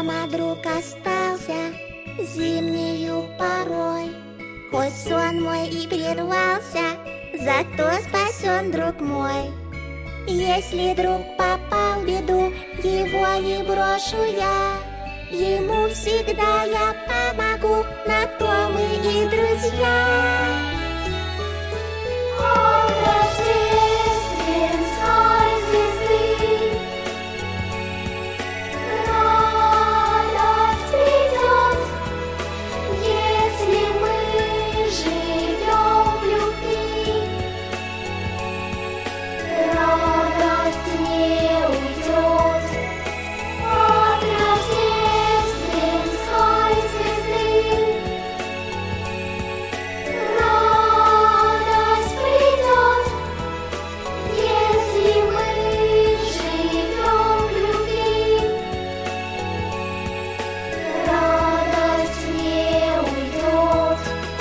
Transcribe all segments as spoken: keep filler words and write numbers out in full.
дома друг остался зимнею порой. Хоть сон мой и прервался, зато спасен друг мой. Если друг попал в беду, его не брошу я. Ему всегда я помогу, на то мы и друзья. О, рождественской звезды, радость придет, если мы живем в любви. Радость не уйдет от рождественской звезды. Радость придет, если мы живем в любви. Радость не уйдет.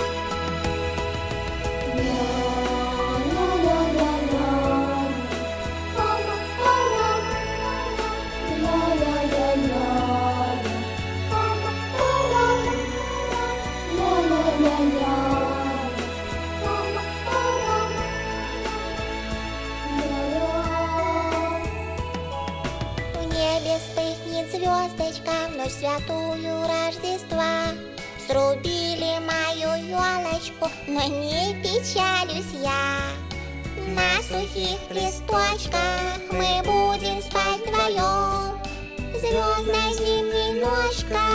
В небе вспыхнет звездочка в ночь святую Рождества. Срубили мою елочку, но не печалюсь я. На сухих листочках мы будем спать вдвоем. Звездной зимней ночкой